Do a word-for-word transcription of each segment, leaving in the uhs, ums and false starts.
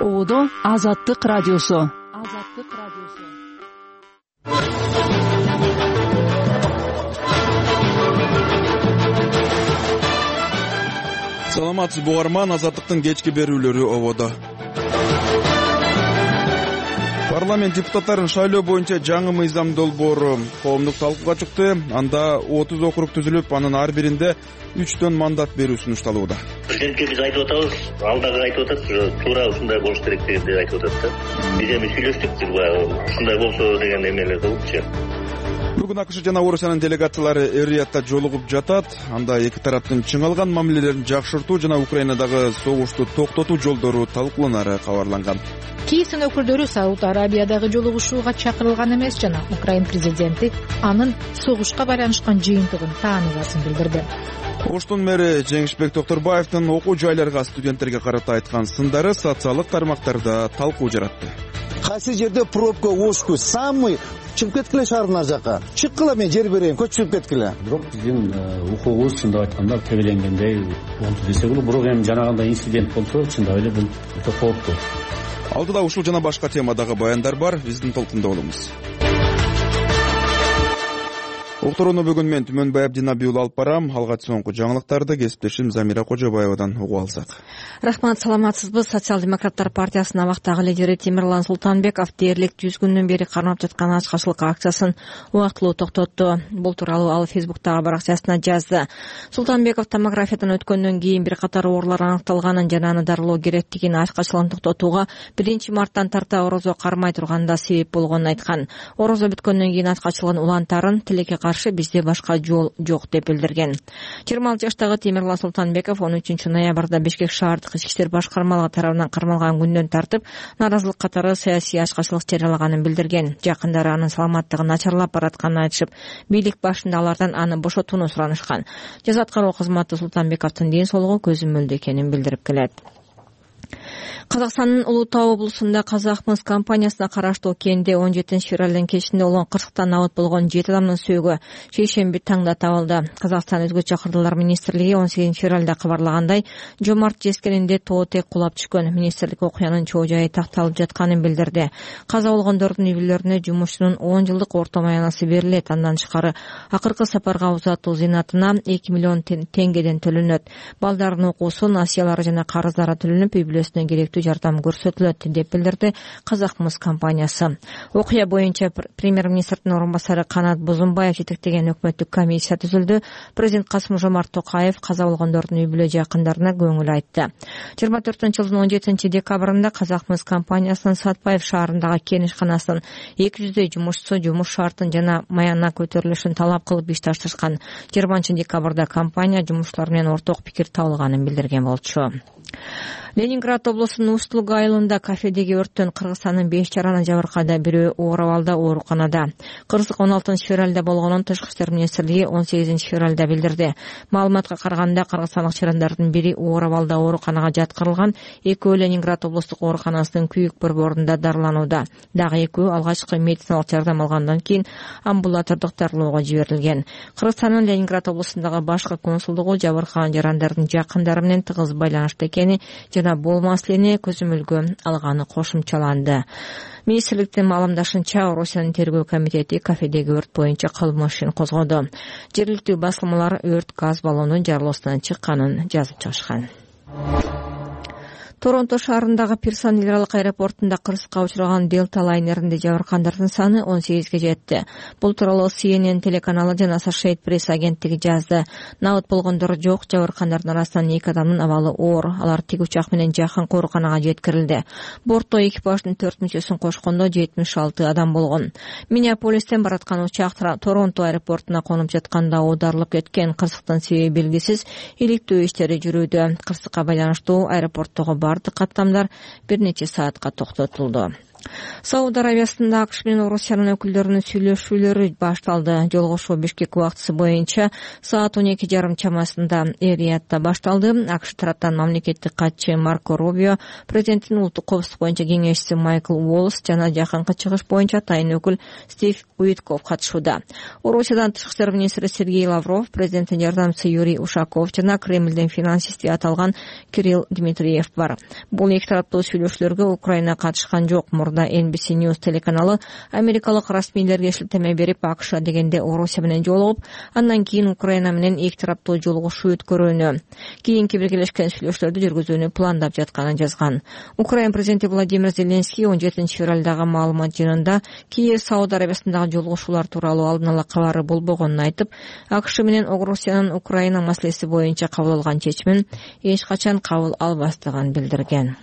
Оодо Азаттык радиосу. Азаттык радиосу. Саламатсызбы угарман, Азаттыктын кечки берүүлөрү ободо. Парламент депутаттарын шайлоо боюнча жаңы мыйзам долбоору коомдук талкууга чыкты. Анда отуз округ түзүлүп, анын ар биринде үчтөн мандат берүү сунушталууда. Президентке биз айтып атабыз, алдагы айтып атат, туура ушундай болуш керек дегенди айтып атат да. Биз эми сүйлөштүк, ушундай болсо деген эмелер болупчу. Бүгүн АКШ жана Орусиянын делегациялары Эр-Риядта жолугуп жатат. Анда эки тараптын чыңалган мамилелерин жакшыртуу жана Украинадагы согушту токтотуу жолдору талкууланары кабарланган. Кийин өкүлдөрү Сауд Арабиядагы жолугушууга чакырылган эмес жана Украин президенти анын согушка байланышкан жыйынтыгын тааныбасын билдирди. Оштун мэри Жеңишбек Токторбаевдин окуу жайларга студенттерге карата айткан сындары социалдык тармактарда талкуу жаратты. Кайсы жерде пробка ошку самый чыгып кеткиле шаарына жака. Чыккыла, мен жер берейин, көчүп кеткиле. Бирок биздин укугубуз чындап айтканда тебеленгендей болду десек болот. Бирок эми жанагындай инцидент болсо чындап эле бул өтө кооптуу. Алдыда ушул жана башка темадагы баяндар бар, биздин толкунда болуңуз. Уктурууну бүгүн мен Түмөнбай Абдинабий уулу алып барам. Алгач соңку жаңылыктарды кесиптешим Замира Кожобаевадан угуп алсак. Рахмат, саламатсызбы. Социал-демократтар партиясынын абактагы лидери Темирлан Султанбеков дээрлик жүз күндөн бери кармап жаткан ачкачылык акциясын убактылуу токтотту. Бул тууралуу ал Фейсбуктагы баракчасына жазды. Султанбеков томографиядан өткөндөн кийин бир катар оорулар аныкталганын жана аны дарылоо керектигин, ачкачылыгын токтотууга биринчи марттан тарта орозо кармай турганда себеп болгонун айткан. Орозо бүткөндөн кийин ачкачылыгын улантарын, тилекке каршы бизде башка жол жок деп билдирген. жыйырма алты жаштагы Темирлан Султанбеков он үчүнчү ноябрда Бишкек шаардык ички иштер башкармалыгы тарабынан кармалган күндөн тартып нааразылык катары саясий ачкачылык жарыялаганын билдирген. Жакындары анын саламаттыгы начарлап баратканын айтышып, бийлик башында алардан аны бошотууну суранышкан. Жаза аткаруу кызматы Султанбековдун ден соолугу көзөмөлдө экенин билдирип келет. Казакстандын Улуу Тоо облусунда Казакмыс компаниясына караштуу кенде он жетинчи февралдын кечинде улан кырсыктан абыт болгон жети адамдын сөөгү шейшемби таңда табылды. Казакстан өзгө чакырдуулар министрлиги он сегизинчи февралда кабарлагандай, Жомарт Жескенинде тоо тек кулап түшкөн. Министрлик окуянын чоо жайы такталып жатканын билдирди. Каза болгондордун үй бүлөлөрүнө жумушчунун он жылдык орто маянасы берилет. Андан тышкары акыркы сапарга узатуу зыйнатына эки миллион теңгеден төлөнөт. Балдардын окуусу, насыялары жана карыздары төлөнүп, үй бүлөсүнө керектүү жардам көрсөтүлөт деп билдирди Казакмыс компаниясы. Окуя боюнча премьер-министрдин орун басары Канат Бузунбаев жетектеген өкмөттүк комиссия түзүлдү. Президент Касым-Жомарт Токаев каза болгондордун үй бүлө жакындарына көңүл айтты. жыйырма төртүнчү жылдын он жетинчи декабрында Казакмыс компаниясынын Сатпаев шаарындагы кен ишканасынын эки жүздөй жумушчусу жумуш шартын жана маяна көтөрүлүшүн талап кылып иш ташташкан. жыйырманчы декабрда компания жумушчулар менен орток пикир табылганын билдирген болчу. Ленинград облусунун Устулук айылында кафедеги өрттөн Кыргызстандын беш жараны жабыркады. Бирөө оор абалда ооруканада. Кырсык он алтынчы февралда болгонун Тышкы иштер министрлиги он сегизинчи февралда билдирди. Маалыматка караганда кыргызстандык жарандардын бири оор абалда ооруканага жаткырылган, экөө Ленинград облустук ооруканасынын күйүк борборунда дарыланууда. Дагы экөө алгачкы медициналык жардам алгандан кийин амбулатордук дарылоого жиберилген. Кыргызстандын Ленинград облусундагы башкы консулдугу жабыркаган жарандардын жакындары менен тыгыз байланышта экени жана болмас эле көзөмөлгө алганы кошумчаланды. Министрликтин маалымдашынча, Орусиянын тергөө комитети кафедеги өрт боюнча кылмыш ишин козгоду. Жергиликтүү басылмалар өрт газ баллонунун жарылуусунан чыкканын жазып чыгышкан. Торонто шаарындагы Пирсон Нидерлык аэропортунда кырсыкка учураган Delta лайнеринде жабыркандардын саны он сегизге жетти. Бул тууралуу Си Эн Эн телеканалы жана Associated Press агенттиги жазды. Набыт болгондор жок, жабыркандардын арасынан эки адамдын абалы оор. Алар тик учак менен жакын ооруканага жеткирилди. Бортто экипаждын төрт мүчөсүн кошкондо жетимиш алты адам болгон. Миннеаполистен бараткан учак Торонто аэропортуна конуп жатканда оодарылып кеткен. Кырсыктын себеби белгисиз. Иликтөө иштери жүрүүдө. Кырсыкка байланыштуу аэропорттогу бардык каттамдар бир нече саатка токтотулду. Сауд Арабиясында АКШ менен Орусиянын өкүлдөрүнүн сүйлөшүүлөрү башталды. Жолугушуу Бишкек убактысы боюнча саат он эки жарым чамасында Эр-Риядта башталды. АКШ тараптан мамлекеттик катчы Марко Рубио, президенттин улуттук коопсуздук боюнча кеңешчиси Майкл Уоллс жана жакынкы чыгыш боюнча тайын өкүл Стив Уитков катышууда. Орусиядан тышкы иштер министри Сергей Лавров, президенттин жардамчысы Юрий Ушаков жана Кремлдин финансисти аталган Кирилл Дмитриев бар. Бул эки тараптуу сүйлөшүүлөргө Украина катышкан жок. Мурда Эн Би Си News телеканалы америкалык расмийлерге шилтеме берип, АКШ дегенде Орусия менен жолугуп, андан кийин Украина менен эки тараптуу жолугушуу өткөрүүнү, кийинки биргелешкен сүйлөшүүлөрдү жүргүзүүнү пландап жатканын жазган. Украина президенти Владимир Зеленский он жетинчи февралдагы маалымат жыйынында Киев Сауд Арабиясындагы жолугушуулар тууралуу алдын ала кабары болбогонун айтып, АКШ менен Орусиянын Украина маселеси боюнча кабыл алган чечимин эч качан кабыл албастыгын билдирген.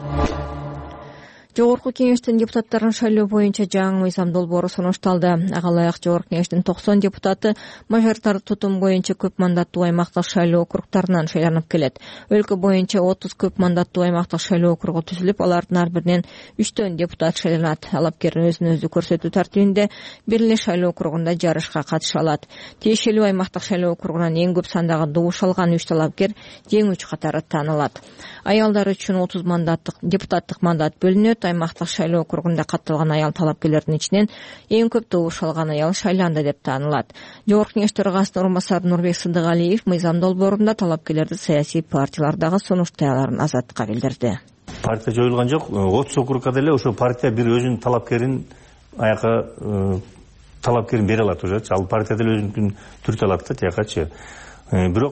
Жогорку кеңештин депутаттарын шайлоо боюнча жаңы мыйзам долбоору сунушталды. Ага ылайык Жогорку кеңештин токсон депутаты мажоритардык тутум боюнча көп мандаттуу аймактык шайлоо округтарынан шайланып келет. Өлкө боюнча отуз көп мандаттуу аймактык шайлоо округу түзүлүп, алардын ар биринен үчтөн депутат шайланат. Талапкер өзүн өзү көрсөтүү тартибинде бир эле шайлоо округунда жарышка катыша алат. Тиешелүү аймактык шайлоо округунан эң көп сандагы добуш алган үч талапкер жеңүүчү катары таанылат. Аялдар үчүн отуз мандаттык депутаттык мандат бөлүнөт. Аймактык шайлоо округунда катталган аял талапкерлердин ичинен эң көп добуш алган аял шайланды деп таанылат. Жогорку кеңеш төрагасынын орун басары Нурбек Сыдыгалиев мыйзам долбоорунда талапкерлерди саясий партиялардагы сунуштай аларын Азатка билдирди. Партия жоюлган жок. отуз округга деле ошо партия бир өзүнүн талапкерин аяка талапкерин бере алат уже. Ал партия деле өзүнүн түртө алат да тиякачы. Бирок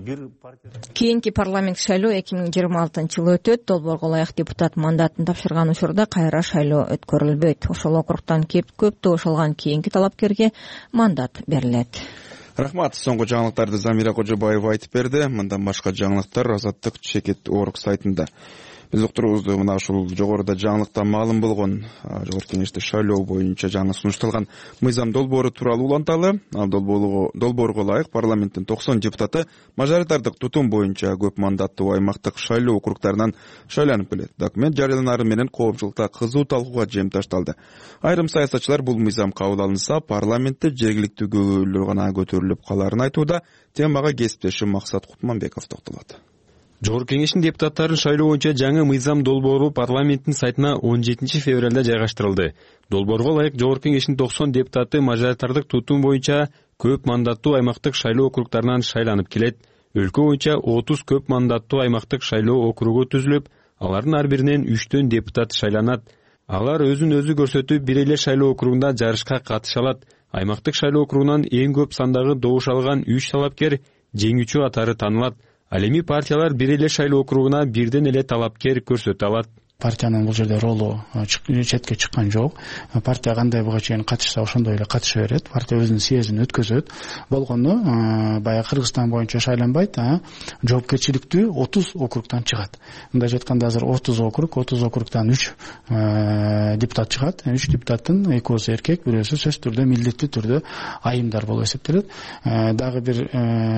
кийинки парламент шайлоо эки миң жыйырма алтынчы жылы өтөт. Долбоорго ылайык депутат мандатын тапшырган учурда кайра шайлоо өткөрүлбөйт. Ошол округтан көп добуш алган кийинки талапкерге мандат берилет. Рахмат. Соңку жаңылыктарды Замира Кожобаева айтып берди. Мындан башка жаңылыктар Азаттык чекит орг сайтында. Биз уктурубузду мына ушул жогоруда жаңылыкта маалым болгон Жогорку кеңеште шайлоо боюнча жаңы сунушталган мыйзам долбоору тууралуу уланталы. Ал долбоорго ылайык парламенттин токсон депутаты мажоритардык тутум боюнча көп мандаттуу аймактык шайлоо округтарынан шайланып келет. Документ жарыяланары менен коомчулукта кызуу талкууга жем ташталды. Айрым саясатчылар бул мыйзам кабыл алынса, парламентте жергиликтүү көбөлүүлөр гана көтөрүлүп каларын айтууда. Темага кесиптешим Максат Кутманбеков токтолот. Жогорку кеңештин депутаттарын шайлоо боюнча жаңы мыйзам долбоору парламенттин сайтына он жетинчи февралда жайгаштырылды. Долбоорго ылайык Жогорку кеңештин токсон депутаты мажоритардык тутум боюнча көп мандаттуу аймактык шайлоо округтарынан шайланып келет. Өлкө боюнча отуз көп мандаттуу аймактык шайлоо округу түзүлүп, алардын ар биринен үчтөн депутат шайланат. Алар өзүн өзү көрсөтүп бир эле шайлоо округунда жарышка катыша алат. Аймактык шайлоо округунан эң көп сандагы добуш алган үч талапкер жеңүүчү катары таанылат. Ал эми партиялар бир эле шайлоо округуна бирден эле талапкер көрсөтө алат. Партиянын бул жерде ролу четке чыккан жок. Партия кандай буга чейин катышса ошондой эле катыша берет. Партия өзүнүн съездин өткөзөт. Болгону баягы Кыргызстан боюнча шайланбайт, а жоопкерчиликтүү отуз округтан чыгат. Мындай айтканда азыр отуз округ, отуз округтан үч депутат чыгат. үч депутаттын экөөсү эркек, бирөөсү сөзсүз түрдө милдеттүү түрдө айымдар болуп эсептелет. Дагы бир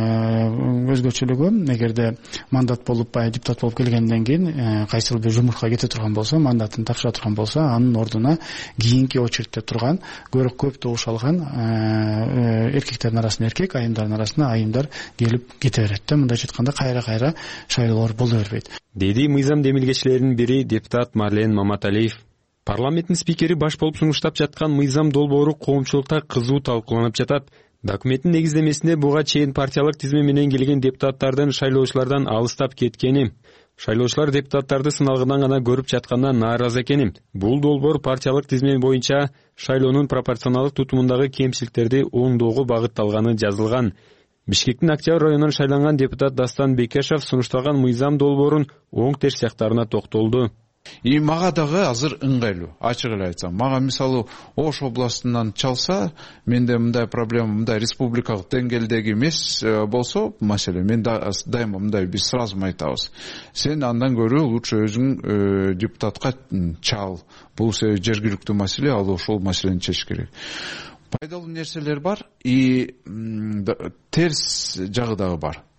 өзгөчөлүгү, эгерде мандат болуп, депутат болуп келгенден кийин кайсыл бир жумушка кетет турган болсо, мандатын тапшыра турган болсо, анын ордуна кийинки очередте турган, көрөк көп добуш алган эркектердин арасында эркек, айымдардын арасында айымдар келип кете берет да. Мындай айтканда кайра-кайра шайлоолор боло бербейт. Деди мыйзам демилгечилеринин бири депутат Марлен Маматалиев. Парламенттин спикери баш болуп сунуштап жаткан мыйзам долбоору коомчулукта кызуу талкууланып жатат. Документтин негиздемесинде буга чейин партиялык тизме менен келген депутаттардын шайлоочулардан алыстап кеткени, шайлоочулар депутаттарды сыналгыдан гана көрүп жаткандан нааразы экеним. Бул долбоор партиялык тизме боюнча шайлоонун пропорционалдык тутумундагы кемчиликтерди оңдоого багытталганы жазылган. Бишкектин Октябрь районунан шайланган депутат Дастан Бекешев сунушталган мыйзам долбоорун оң терс жактарына токтолду. И мага дагы азыр ыңгайлуу, ачык эле айтсам. Мага мисалы Ош областынан чалса, менде мындай проблема, мындай республикалык деңгээлдеги эмес болсо, маселе, мен дайыма мындай биз сразу айтабыз. Сен андан көрө лучше өзүң депутатка чал. Бул жергиликтүү маселе, ал ошол маселени чечиш керек. Пайдалуу нерселер бар, и терс жагы дагы бар.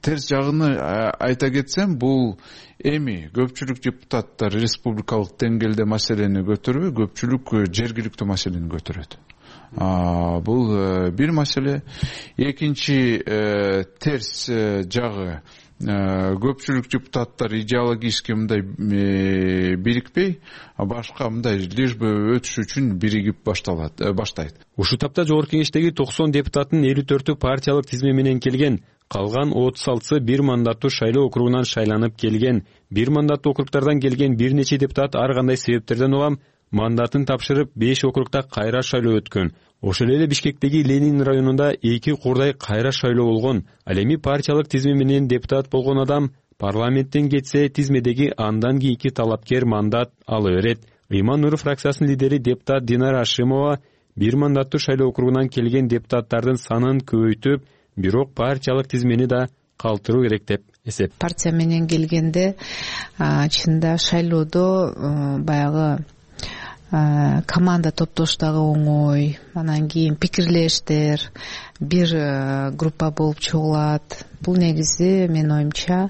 терс жагыны айта кетсем, бул эми көпчүлүк депутаттар республикалык деңгээлде маселени көтөрбөй, көпчүлүк жергиликтүү маселени көтөрөт. Бул бир маселе. Экинчи терс жагы, көпчүлүк депутаттар идеологически мындай бирикпей, башка мындай лишь бы өтүш үчүн биригип башталат, баштайт. Ушул тапта жогорку кеңештеги токсон депутаттын элүү төртү партиялык тизме менен келген. Калган отуз алтысы бир мандаттуу шайлоо округунан шайланып келген. Бир мандаттуу округтардан келген бир нече депутат ар кандай себептерден улам мандатын тапшырып, беш округда кайра шайлоо өткөн. Ошол эле Бишкектеги Ленин районунда эки курдай кайра шайлоо болгон. Ал эми партиялык тизме менен депутат болгон адам парламенттен кетсе, тизмедеги андан кийинки талапкер мандат ала берет. Ыйман Нуров фракциясынын лидери депутат Динара Ашимова бир мандаттуу шайлоо округунан келген депутаттардын санын көбөйтүп, бирок партиялык тизмени да калтыруу керек деп эсеп. Партия менен келгенде чында шайлоодо баягы команда топтоштагы оңой, анан кийин пикирлештер, бир группа болуп чогулат. Бул негизи менин оюмча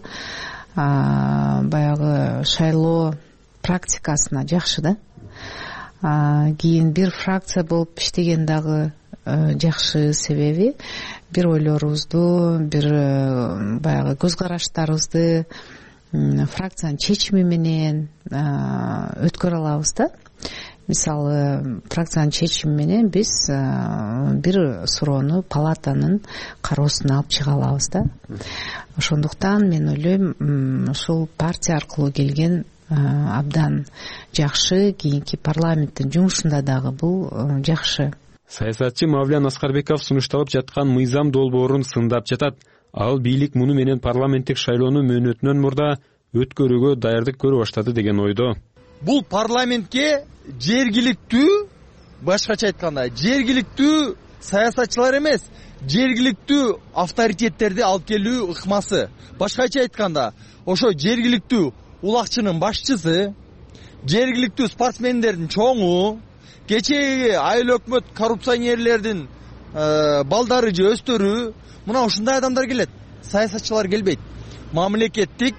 баягы шайлоо практикасына жакшы да. Кийин бир фракция болуп иштеген дагы жакшы, себеби бир ойлорубузду, бир баягы көз караштарыбызды фракциянын чечими менен өткөрө алабыз да. Мисалы, фракциянын чечими менен биз бир суроону палатанын кароосуна алып чыга алабыз да. Ошондуктан мен ойлойм, ушул партия аркылуу келген абдан жакшы, кийинки парламенттин жумушунда дагы бул жакшы. Саясатчы Мавлян Аскарбеков сунушталып жаткан мыйзам долбоорун сындап жатат. Ал бийлик муну менен парламенттик шайлоону мөөнөтүнөн мурда өткөрүүгө даярдык көрүп баштады деген ойдо. Бул парламентке жергиликтүү, башкача айтканда, жергиликтүү саясатчылар эмес, жергиликтүү авторитеттерди алып келүү ыкмасы. Башкача айтканда, ошо жергиликтүү улакчынын башчысы, жергиликтүү спортсмендердин чоңу, кечеги айыл өкмөт коррупционерлердин балдары же өстөрү, мына ушундай адамдар келет. Саясатчылар келбейт. Мамлекеттик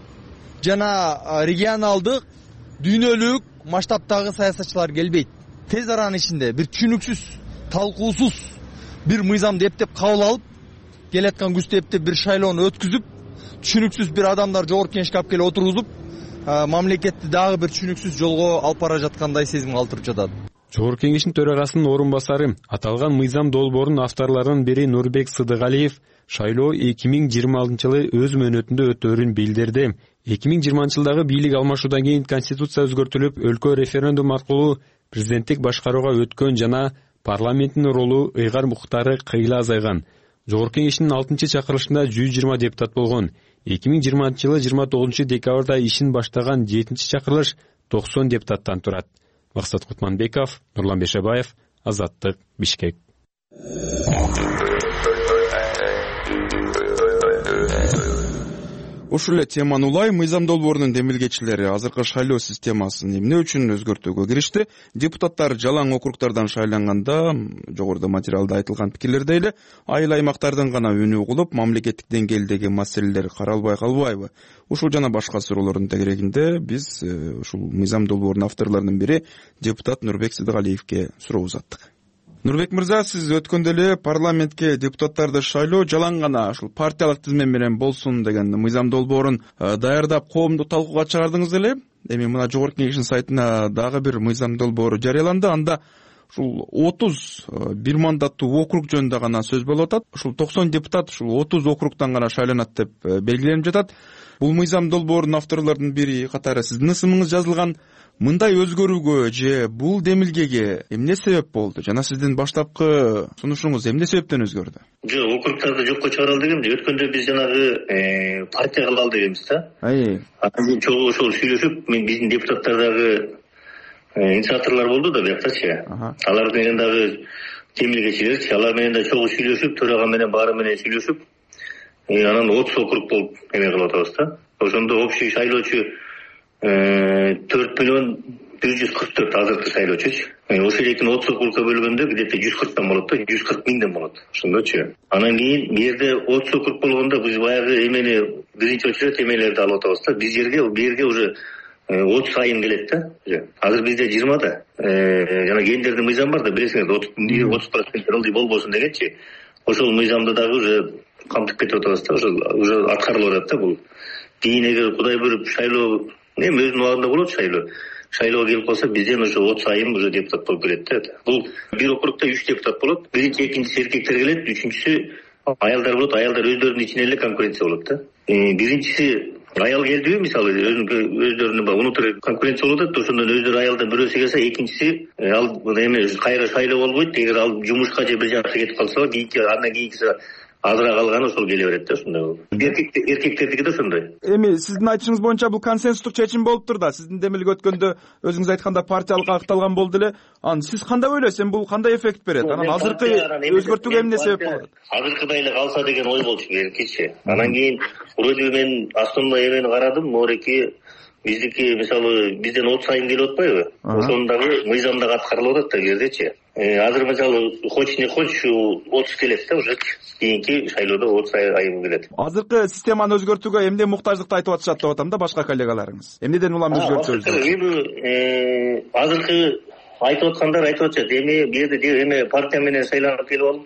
жана регионалдык, дүйнөлүк масштабтагы саясатчылар келбейт. Тез аранын ичинде бир түшүнүксүз, талкуусуз бир мыйзамды эптеп кабыл алып, келаткан күздө эптеп бир шайлоону өткүзүп, түшүнүксүз бир адамдар жогорку кеңешке алып келип отургузуп, мамлекетти дагы бир түшүнүксүз жолго алып бара жаткандай сезим калтырып жатат. Жогорку кеңештин төрагасынын орун басары, аталган мыйзам долбоорунун авторлорунун бири Нурбек Сыдыгалиев шайлоо эки миң жыйырма алтынчы жылы өз мөөнөтүндө өтөөрүн билдирди. эки миң жыйырманчы жылдагы бийлик алмашуудан кийин конституция өзгөртүлүп, өлкө референдум аркылуу президенттик башкарууга өткөн жана парламенттин ролу, ыйгар укуктары кыйла азайган. Жогорку кеңештин алтынчы чакырылышында жүз жыйырма депутат болгон. эки миң жыйырманчы жылы жыйырма тогузунчу декабрда ишин баштаган жетинчи чакырылыш токсон депутаттан турат. Максат Кутманбеков, Нурлан Бешебаев, Азаттык, Бишкек. Ушул эле теманы улай мыйзам долбоорунун демилгечилери азыркы шайлоо системасын эмне үчүн өзгөртүүгө киришти? Депутаттар жалаң округтардан шайланганда, жогоруда материалда айтылган пикирлердей эле айыл аймактардан гана үнү угулуп, мамлекеттик деңгээлдеги маселелер каралбай калбайбы? Ушул жана башка суроолордун тегерегинде биз ушул мыйзам долбоорунун авторлорунун бири депутат Нурбек Сыдыгалиевке суроо узаттык. Нурбек мырза, сиз өткөндө эле парламентке депутаттарды шайлоо жалаң гана ушул партиялык тизме менен болсун деген мыйзам долбоорун даярдап коомдук талкууга чыгардыңыз эле. Эми мына жогорку кеңештин сайтына дагы бир мыйзам долбоору жарыяланды. Анда ушул отуз бир мандаттуу округ жөнүндө гана сөз болуп атат. Ушул токсон депутат ушул отуз округтан гана шайланат деп белгиленип жатат. Бул мыйзам долбоорунун авторлорунун бири катары сиздин ысымыңыз жазылган. Мындай өзгөрүүгө же бул демилгеге эмне себеп болду? Жана сиздин баштапкы сунушуңуз эмне себептен өзгөрдү? Жок, округтарды жокко чыгара ал дегенде, өткөндө биз жанагы партия кыла ал дегенбиз да. Анан чогуу ошол сүйлөшүп, мен биздин депутаттардагы инициаторлор болду да бияктачы. Алар менен дагы демилгечилерчи, алар менен да чогуу сүйлөшүп, төрага менен баары менен сүйлөшүп, анан отуз округ болуп эме кылып атабыз да. Ошондо общий шайлоочу төрт миллион бир жүз кырк төрт азыркы шайлоочучу. Ошол экини отуз округга бөлгөндө где то жүз кырктан болот да, жүз кырк миңден болот. Ошондочу. Анан кийин бу жерде отуз округ болгондо биз баягы эмени биринчи очередь эмелерди алып атабыз да. Биз жерге бу жерге уже отуз айын келет да. Азыр бизде жыйырмада. Жана кендердин мыйзамы бар да, билесиңер, отуз процент ылдый болбосун дегенчи. Ошол мыйзамды дагы уже камтып кетип атабыз да. Ошол уже аткарылып атат да бул. Кийин эгер Кудай буйруп шайлоо эми өзүнүн убагында болот шайлоо. Шайлоо келип калса бизден уже отуз айым уже депутат болуп келет да. Бул бир округда үч депутат болот. Биринчи, экинчиси эркектер келет, үчүнчүсү аялдар болот. Аялдар өздөрүнүн ичинде эле конкуренция болот да. Биринчиси аял келдиби, мисалы өздөрүнүн внутрь конкуренция болуп атат, ошондон өздөрү аялдан бирөөсү келсе, экинчиси ал эме кайра шайлоо болбойт. Эгер ал жумушка же бир жакка кетип калса, кийинки андан кийинкиси азыраак алганы ошол келе берет да. Ошондой болуп. Эркектердики да ошондой. Эми сиздин айтышыңыз боюнча бул консенсустук чечим болуптур да. Сиздин демилге өткөндө өзүңүз айтканда партиялык агыкталган болду эле. Анан сиз кандай ойлойсуз? Эми бул кандай эффект берет? Анан азыркы өзгөртүүгө эмне себеп болот? Азыркыдай эле калса деген ой болчу беркичи. Анан кийин вроде мен основной эмени карадым, мореки биздики мисалы бизден отуз айым келип атпайбы? Ошону дагы мыйзам дагы аткарылып атат да бу жердечи. Азыр мисалы хочешь не хочешь отуз келет да уже. Кийинки шайлоодо отуз айым келет. Азыркы системаны өзгөртүүгө эмне муктаждыкты айтып атышат деп атам да башка коллегаларыңыз. Эмнеден улам өзгөртөбүз деп? Эми азыркы айтып аткандар айтып атышат. Эми бу жерде эме партия менен шайланып келип алып,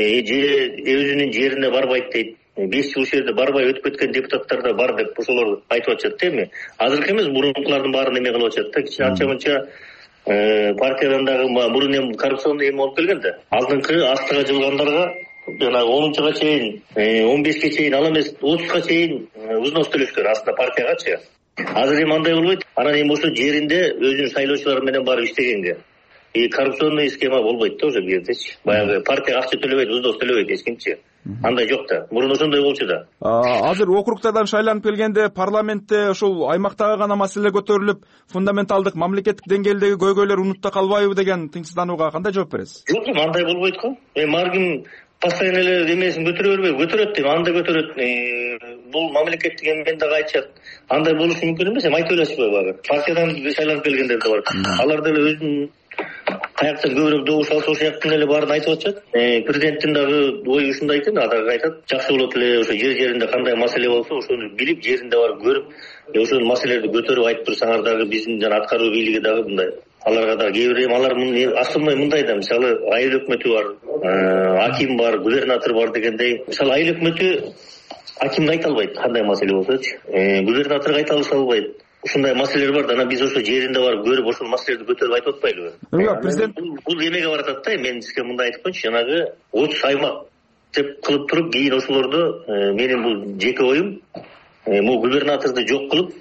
же өзүнүн жерине барбайт дейт. беш жыл ошол жерде барбай өтүп кеткен депутаттар да бар деп ошолор айтып атышат да. Эми азыркы эмес, мурункулардын баарын эме кылып атышат да. Кичине анча мынча партиядан дагы мурун эми коррупционный эме болуп келген да. Алдыңкы астыга жылгандарга жана онунчуга чейин, он бешке чейин, ал эмес отузга чейин взнос төлөшкөн астында партиягачы. Азыр эми андай болбойт. Анан эми ошо жеринде өзүнүн шайлоочулары менен барып иштегенге. И коррупционный схема болбойт да уже бу жердечи. Баягы партияга акча төлөбөйт, взнос төлөбөйт эч кимчи. Андай жок да. Мурун ошондой болчу да. Азыр округтардан шайланып келгенде парламентте ошол аймактагы гана маселе көтөрүлүп, фундаменталдык мамлекеттик деңгээлдеги көйгөйлөр унутта калбайбы деген тынчсызданууга кандай жооп бересиз? Жок, андай болбойт го. Эми ар ким постоянно эле эмесин көтөрө бербейби? Көтөрөт дейм, анда көтөрөт. Бул мамлекеттик эмени дагы айтышат. Андай болушу мүмкүн эмес. Эми айтып элесизби багы? Партиядан шайланып келгендер да бар. Алар деле өзүнүн каяктан көбүрөөк добуш алса ошол жактын эле баарын айтып атышат. Президенттин дагы ою ушундай экен, дагы айтат. Жакшы болот эле ошо жер жеринде кандай маселе болсо, ошону билип, жеринде барып көрүп, ошол маселелерди көтөрүп айтып турсаңар дагы биздин жана аткаруу бийлиги дагы мындай. Аларга да кээ бир алар основной мындай да, мисалы айыл өкмөтү бар, аким бар, губернатор бар дегендей. Мисалы айыл өкмөтү акимге айта албайт кандай маселе болсочу. Губернаторго айта албайт. Ушундай маселелер бар да, анан биз ошо жеринде барып көрүп, ошол маселелерди көтөрүп айтып атпайлыбы? Президент бул эмеге баратат да. Мен сизге мындай айтып коеюнчу, жанагы отуз аймак деп кылып туруп, кийин ошолорду менин бул жеке оюм, могу губернаторду жок кылып,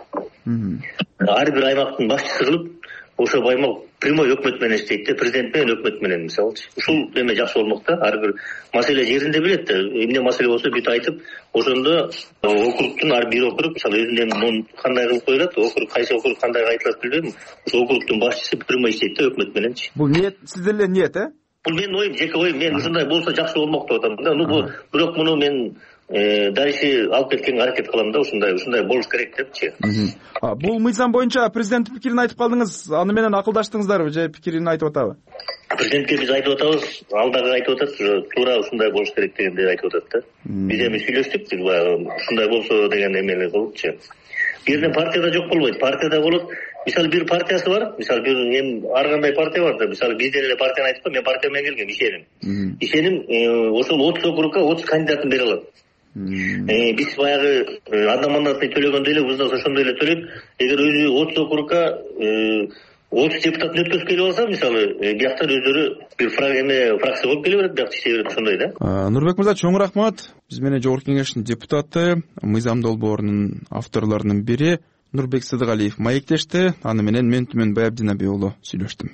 ар бир аймактын башчысы кылып, ошол аймак прямой өкмөт менен иштейт да, президент менен өкмөт менен мисалычы. Ушул эме жакшы болмок да. Ар бир маселе жеринде билет да. Эмне маселе болсо бүт айтып, ошондо округтун ар бир округ мисалы өзүнүн кандай кылып коюлат, округ кайсы округ кандай айтылат билбейм. Ошол округтун башчысы прямой иштейт да өкмөт мененчи. Бул ниет, сиздин эле ниет, э? Бул менин оюм, жеке оюм. Мен ушундай болсо жакшы болмок деп атам да. Ну бул бирок муну мен дальше алып кеткенге аракет кылам да, ушундай ушундай болуш керек депчи. Бул мыйзам боюнча президенттин пикирин айтып калдыңыз, аны менен акылдаштыңыздарбы же пикирин айтып атабы? Президентке биз айтып атабыз, ал дагы айтып атат, туура ушундай болуш керек дегенди айтып атат да. Биз эми сүйлөштүк, ушундай болсо деген эмени кылыпчы. Бир жерден партияда жок болбойт, партияда болот. Мисалы бир партиясы бар, мисалы бир эми ар кандай партия бар да, мисалы бизден эле партияны айтып кой, мен партия менен келгем, ишеним. Ишеним, ошол отуз округга отуз кандидатын бере алат. Биз баягы анда-мандатный төлөгөндөй эле взнос ошондой эле төлөйт. Эгер өзү отуз округга отуз депутатын өткөзүп келип алса, мисалы бияктан өздөрү бир фракция болуп келе берет, биякта иштей берет, ошондой да. Нурбек мырза, чоң рахмат. Биз менен Жогорку Кеңештин депутаты, мыйзам долбоорунун авторлорунун бири Нурбек Сыдыгалиев маектешти. Аны менен мен Түмөн Байабдинаби уулу сүйлөштүм.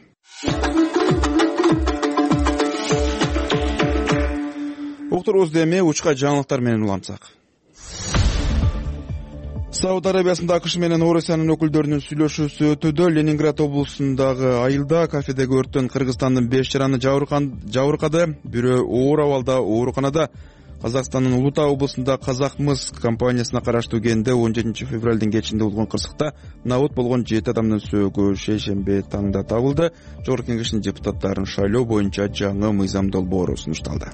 Уктуруубузду эми учка жаңылыктар менен улантсак. Сауд Арабиясында АКШ менен Орусиянын өкүлдөрүнүн сүйлөшүүсү өтүүдө. Ленинград облусундагы айылда кафедеги өрттөн Кыргызстандын беш жараны жабыркады. Бирөө оор абалда ооруканада. Казакстандын Улуу Таа облусунда Казакмыс компаниясына караштуу кенде он жетинчи февралдын кечинде болгон кырсыкта набыт болгон жети адамдын сөөгү шейшемби таңда табылды. Жогорку Кеңештин депутаттарын шайлоо боюнча жаңы мыйзам долбоору сунушталды.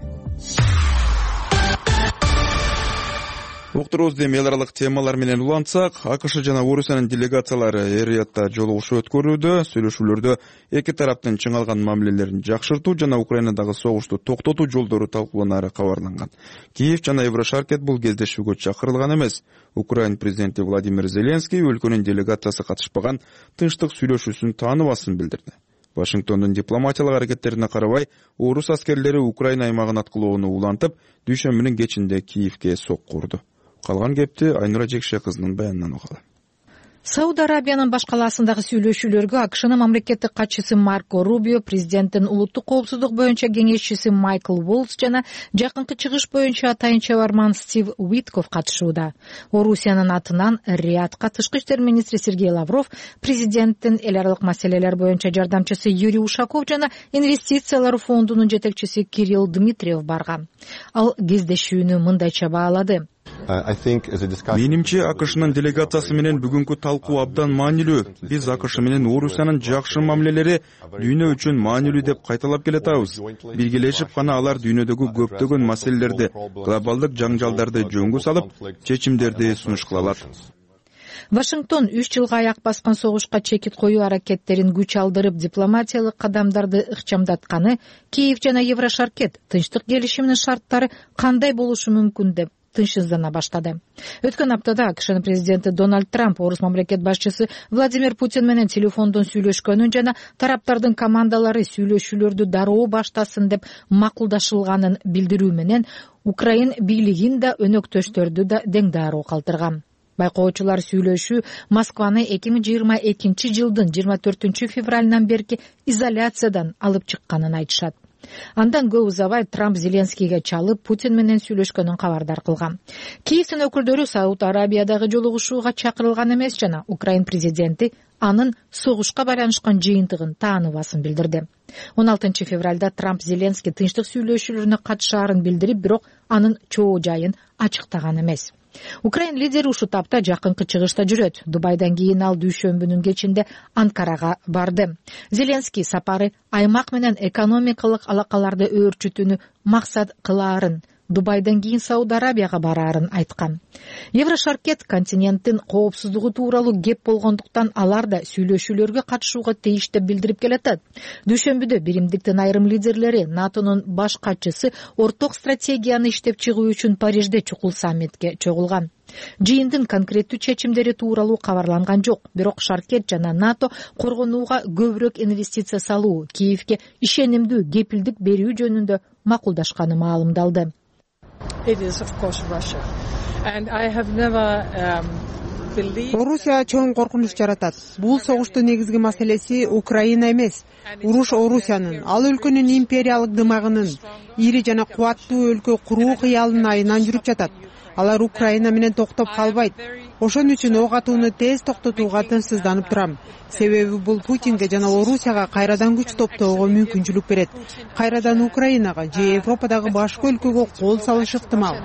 Уктуруубузду эми эл аралык темалар менен улантсак, АКШ жана Орусиянын делегациялары Эр-Риядда жолугушуу өткөрүүдө, сүйлөшүүлөрдө эки тараптын чыңалган мамилелерин жакшыртуу жана Украинадагы согушту токтотуу жолдору талкууланары кабарланган. Киев жана Еврошаркет бул кездешүүгө чакырылган эмес. Украин президенти Владимир Зеленский өлкөнүн делегациясы катышпаган тынчтык сүйлөшүүсүн тааныбасын билдирди. Вашингтондун дипломатиялык аракеттерине карабай, орус аскерлери Украина аймагын аткылоону улантып, дүйшөмбүнүн кечинде Киевке сокку урду. Калган кепти Айнура Жекше кызынын баянынан угалы. Сауд Арабиянын баш калаасындагы сүйлөшүүлөргө АКШнын мамлекеттик катчысы Марко Рубио, президенттин улуттук коопсуздук боюнча кеңешчиси Майкл Волц жана жакынкы чыгыш боюнча атайын чабарман Стив Уитков катышууда. Орусиянын атынан Риядка тышкы иштер министри Сергей Лавров, президенттин эл аралык маселелер боюнча жардамчысы Юрий Ушаков жана инвестициялар фондунун жетекчиси Кирилл Дмитриев барган. Ал кездешүүнү мындайча баалады. Менимче АКШнын делегациясы менен бүгүнкү талкуу абдан маанилүү. Биз АКШ менен Орусиянын жакшы мамилелери дүйнө үчүн маанилүү деп кайталап келатабыз. Биргелешип гана алар дүйнөдөгү көптөгөн маселелерди, глобалдык жаңжалдарды жөнгө салып, чечимдерди сунушкула алат. Вашингтон үч жылга аяк баскан согушка чекит коюу аракеттерин күч алдырып, дипломатиялык кадамдарды ыкчамдатканы, Киев жана Еврошаркет тынчтык келишиминин шарттары кандай болушу мүмкүн деп тынчсыздана баштады. Өткөн аптада АКШнын президенти Дональд Трамп орус мамлекет башчысы Владимир Путин менен телефондон сүйлөшкөнүн жана тараптардын командалары сүйлөшүүлөрдү дароо баштасын деп макулдашылганын билдирүү менен Украин бийлигин да өнөктөштөрдү да дең дароо калтырган. Байкоочулар сүйлөшүү Москваны эки миң жыйырма экинчи жылдын жыйырма төртүнчү февралынан берки изоляциядан алып чыкканын айтышат. Андан көп узабай Трамп Зеленскийге чалып, Путин менен сүйлөшкөнүн кабардар кылган. Киевдин өкүлдөрү Сауд Арабиядагы жолугушууга чакырылган эмес жана Украин президенти анын согушка байланышкан жыйынтыгын тааныбасын билдирди. он алтынчы февралда Трамп Зеленский тынчтык сүйлөшүүлөрүнө катышаарын билдирип, бирок анын чоо жайын ачыктаган эмес. Украин лидери ушул тапта жакынкы чыгышта жүрөт. Дубайдан кийин ал дүйшөмбүнүн кечинде Анкарага барды. Зеленский сапары аймак менен экономикалык алакаларды өөрчүтүүнү максат кылаарын, Дубайдан кийин Сауд Арабияга бараарын айткан. Еврошаркет континенттин коопсуздугу тууралуу кеп болгондуктан алар да сүйлөшүүлөргө катышууга тийиш деп билдирип келатат. Дүйшөмбүдө биримдиктин айрым лидерлери НАТОнун баш катчысы орток стратегияны иштеп чыгуу үчүн Парижде чукул саммитке чогулган. Жыйындын конкреттүү чечимдери тууралуу кабарланган жок, бирок Шаркет жана НАТО коргонууга көбүрөөк инвестиция салуу, Киевке ишенимдүү кепилдик берүү жөнүндө макулдашканы маалымдалды. Орусия чоң коркунуч жаратат. Бул согуштун негизги маселеси Украина эмес, уруш Орусиянын, ал өлкөнүн империялык дымагынын, ири жана кубаттуу өлкө куруу кыялынын айынан жүрүп жатат. Алар Украина менен токтоп калбайт. Ошон үчүн ок атууну тез токтотууга тынчсызданып турам. Себеби бул Путинге жана Орусияга кайрадан күч топтоого мүмкүнчүлүк берет. Кайрадан Украинага же Европадагы башка өлкөгө кол салышы ыктымал.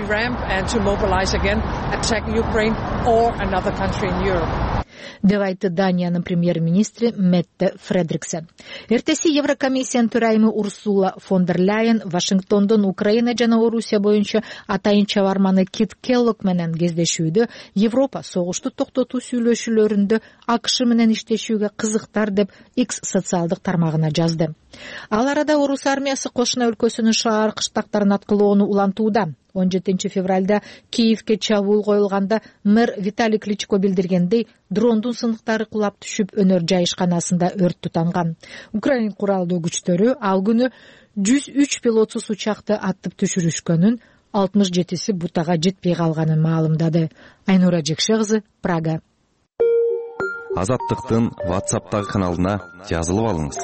деп айтты Даниянын премьер-министри Метте Фредриксен. Эртеси Еврокомиссиянын төрайымы Урсула фон дер Ляйен Вашингтондон Украина жана Орусия боюнча атайын чабарманы Кит Келлог менен кездешүүдө Европа согушту токтотуу сүйлөшүүлөрүндө АКШ менен иштешүүгө кызыктар деп X социалдык тармагына жазды. Ал арада Орус армиясы кошуна өлкөсүнүн шаар кыштактарын аткылоону улантууда. он жетинчи февралда Киевке чабуул коюлганда мэр Виталий Кличко билдиргендей, дрондун сыныктары кулап түшүп өнөр жайышканасында өрт тутанган. Украин куралдуу күчтөрү ал күнү жүз үч пилотсуз учакты аттып түшүрүшкөнүн, алтымыш жетиси бутага жетпей калганын маалымдады. Айнура Жекше кызы, Прага. Азаттыктын WhatsApp'тагы каналына жазылып алыңыз.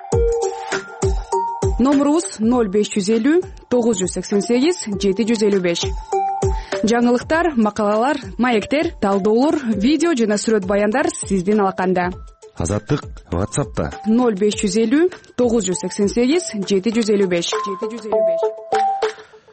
Номерубуз ноль беш жүз элүү тогуз жүз сексен сегиз жети жүз элүү беш. Жаңылыктар, макалалар, маектер, талдоолор, видео жана сүрөт баяндар сиздин алаканда. Азаттык WhatsApp'та ноль беш жүз элүү тогуз жүз сексен сегиз жети жүз элүү беш.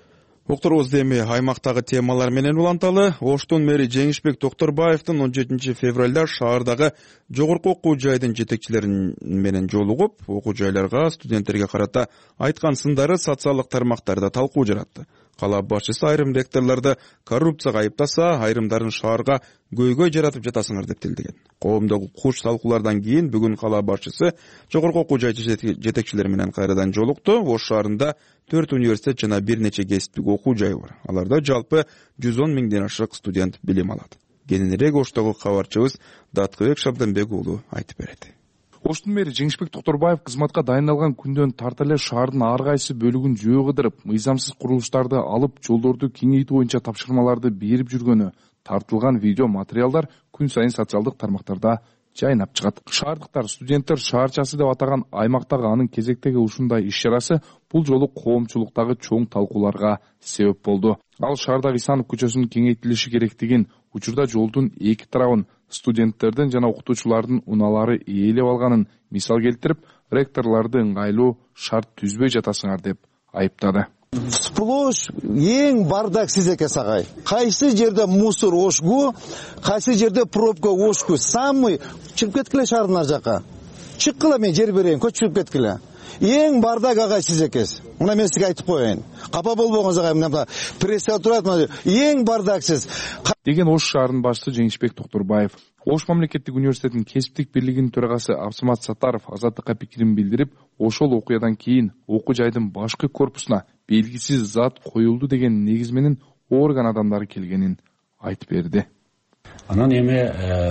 Уктурубуз эми аймактагы темалар менен уланталы. Оштун мэри Жеңишбек Токторбаевдин он жетинчи февралда шаардагы жогорку окуу жайдын жетекчилери менен жолугуп, окуу жайларга, студенттерге карата айткан сындары социалдык тармактарда талкуу жаратты. Кала башчысы айрым ректорлорду коррупцияга айыптаса, айрымдарын шаарга көйгөй жаратып жатасыңар деп тилдеген. Коомдогу куш талкуулардан кийин бүгүн кала башчысы жогорку окуу жай жетекчилери менен кайрадан жолукту. Ош шаарында төрт университет жана бир нече кесиптик окуу жайы бар. Аларда жалпы жүз он миңден ашык студент билим алат. Кененирээк Оштогу кабарчыбыз Даткыбек Шабданбек уулу айтып берет. Оштун мэри Жеңишбек Токторбаев кызматка дайындалган күндөн тарта эле шаардын ар кайсы бөлүгүн жөө кыдырып, мыйзамсыз курулуштарды алып, жолдорду кеңейтүү боюнча тапшырмаларды берип жүргөнү тартылган видео материалдар күн сайын социалдык тармактарда жайнап чыгат. Шаардыктар, студенттер шаарчасы деп атаган аймактагы анын кезектеги ушундай иш-чарасы бул жолу коомчулуктагы чоң талкууларга себеп болду. Ал шаардагы Исанов көчөсүнүн кеңейтилиши керектигин, учурда жолдун эки тарабын студенттердин жана окутуучулардын унаалары ээлеп алганын мисал келтирип, ректорлорду ыңгайлуу шарт түзбөй жатасыңар деп айыптады. Сплош эң бардак сиз экенсиз агай. Кайсы жерде мусор ошку, кайсы жерде пробка ошку, самый чыгып кеткиле шаардын ар жака. Чыккыла, мен жер берейин, көчүп кеткиле. Эң бардак агай сиз экенсиз. Мына мен сизге айтып коеюн. Капа болбоңуз агай, мына пресса турат, эң бардак сиз. Деген Ош шаарынын башчысы Жеңишбек Токторбаев. Ош мамлекеттик университетинин кесиптик бирлигинин төрагасы Абсамат Саттаров Азаттыкка пикирин билдирип, ошол окуядан кийин окуу жайдын башкы корпусуна белгисиз зат коюлду деген негиз менен орган адамдары келгенин айтып берди. Анан эми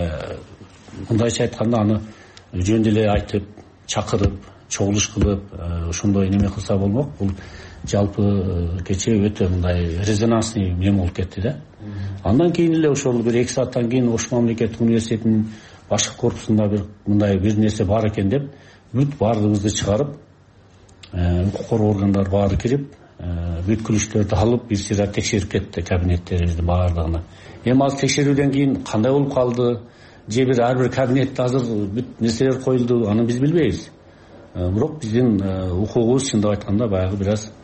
мындайча айтканда аны жөн эле айтып, чакырып, чогулуш кылып, ошондой неме кылса болмок. Бул жалпы кече өтө мындай резонансный неме болуп кетти да. Андан кийин эле ошол бир эки сааттан кийин Ош мамлекеттик университетинин башкы корпусунда бир мындай бир нерсе бар экен деп, бүт баардыгыбызды чыгарып, укук коргоо органдары баары кирип, бүткүлүштөрдү алып, бир сыйра текшерип кетти кабинеттерибиздин баардыгына. Эми ал текшерүүдөн кийин кандай болуп калды, же бир ар бир кабинетте азыр бүт нерселер коюлду, аны биз билбейбиз. Бирок биздин укугубуз чындап айтканда баягы бир аз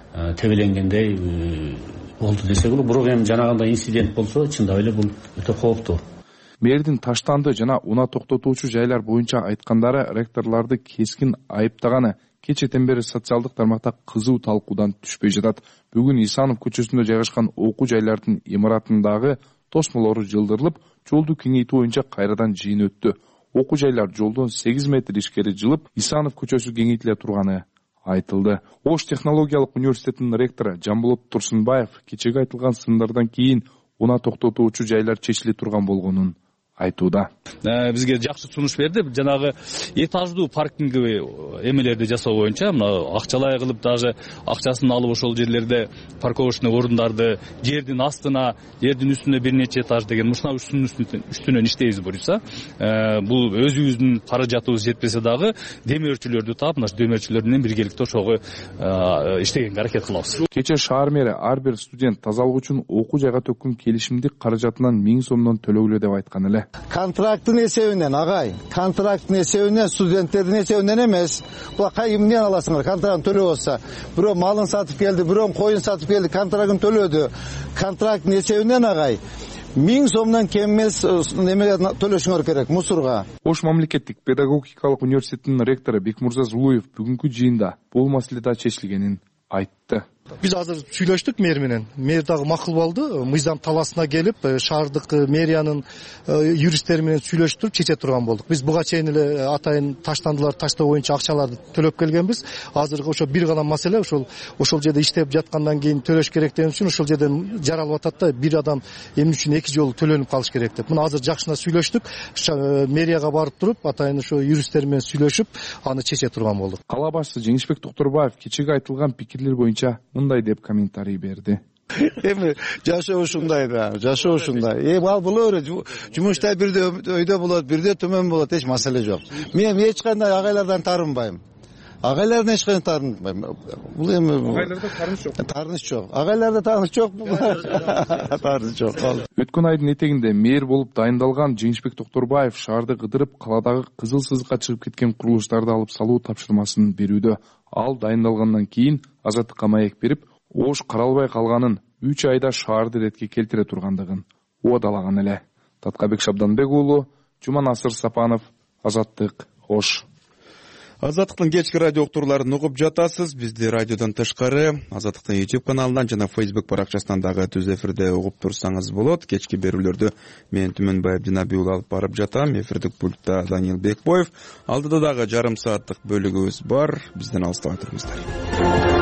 тебеленгендей болду десек болот. Бирок эми жанагындай инцидент болсо, чындап эле бул өтө кооптуу. Мэрдин таштанды жана уна токтотуучу жайлар боюнча айткандары ректорлорду кескин айыптаганы кечетен бери социалдык тармакта кызуу талкуудан түшпөй жатат. Бүгүн Исанов көчөсүндө жайгашкан окуу жайлардын имаратындагы тосмолору жылдырылып, жолду кеңейтүү боюнча кайрадан жыйын өттү. Окуу жайлар жолдон сегиз метр ишкери жылып, Исанов көчөсү кеңейтиле турганы айтылды. Ош технологиялык университетинин ректору Жамболот Турсунбаев кечеги айтылган сындардан кийин уна токтотуучу жайлар чечиле турган болгонун айтууда. Бизге жакшы сунуш берди. Жанагы этаждуу паркинговый эмелерди жасоо боюнча, мына акчалай кылып, даже акчасын алып ошол жерлерде парковочный орундарды жердин астына, жердин үстүнө бир нече этаж деген ушуна үстүнөн иштейбиз буюрса, бул өзүбүздүн каражатыбыз жетпесе дагы демөөрчүлөрдү таап, мына демөөрчүлөр менен биргеликте ошого иштегенге аракет кылабыз. Кече шаар мэри ар бир студент тазалык үчүн окуу жайга төккөн келишимдик каражатынан миң сомдон төлөгүлө деп айткан эле. Контракттын эсебинен агай, контракттын эсебинен, студенттердин эсебинен эмес. Була кай эмнеден аласыңар? Контрактын төлөп болсо, бирөө малын сатып келди, бирөө коюн сатып келди, контрактын төлөдү. Контракттын эсебинен агай миң сомдон кем эмес немеге төлөшүңөр керек, мусорга. Ош мамлекеттик педагогикалык университетинин ректору Бекмурза Зулуев бүгүнкү жыйында бул маселе да чечилгенин айтты. Биз азыр сүйлөштүк мэр менен. Мэр дагы макул болду. Мыйзам таласына келип, шаардык мэриянын юристтери менен сүйлөшүп туруп чече турган болдук. Биз буга чейин эле атайын таштандылар таштоо боюнча акчаларды төлөп келгенбиз. Азыркы ошо бир гана маселе, ошол ошол жерде иштеп жаткандан кийин төлөш керек деген үчүн ошол жерден жаралып атат да, бир адам эмне үчүн эки жолу төлөнүп калыш керек деп. Мына азыр жакшына сүйлөштүк. Мэрияга барып туруп, атайын ошо юристтер менен сүйлөшүп, аны чече турган болдук. Кала башчысы Жеңишбек Токторбаев кечеги айтылган пикирлер боюнча мындай деп комментарий берди. Эми жашоо ушундай да, жашоо ушундай. Эми ал боло берет. Жумушта бирде өйдө болот, бирде төмөн болот, эч маселе жок. Мен эч кандай агайлардан тарынбайм. Агайлардан эч кандай тарынбайм. Бул эми агайларда тарыныш жок. Тарыныш жок. Агайларда тарыныш жок. Тарыныш жок. Өткөн айдын этегинде мэр болуп дайындалган Жеңишбек Токторбаев шаарды кыдырып, каладагы кызыл сызыкка чыгып кеткен курулуштарды алып салуу тапшырмасын берүүдө. Ал дайындалгандан кийин Азаттыкка маек берип, ош каралбай калганын үч айда шаарды иретке келтире тургандыгын убадалаган эле. Таткабек Шабданбек уулу, Жуманасыр Сапанов, Азаттык, Ош. Азаттыктын кечки радио уктурларын угуп жатасыз. Бизди радиодон тышкары Азаттыктын YouTube каналынан жана Facebook баракчасынан дагы түз эфирде угуп турсаңыз болот. Кечки берүүлөрдү мен Түмөнбаев Динабий уулу алып барып жатам. Эфирдик пультта Даниил Бекбоев. Алдыда дагы жарым сааттык бөлүгүбүз бар. Бизден алыстабай туруңуздар.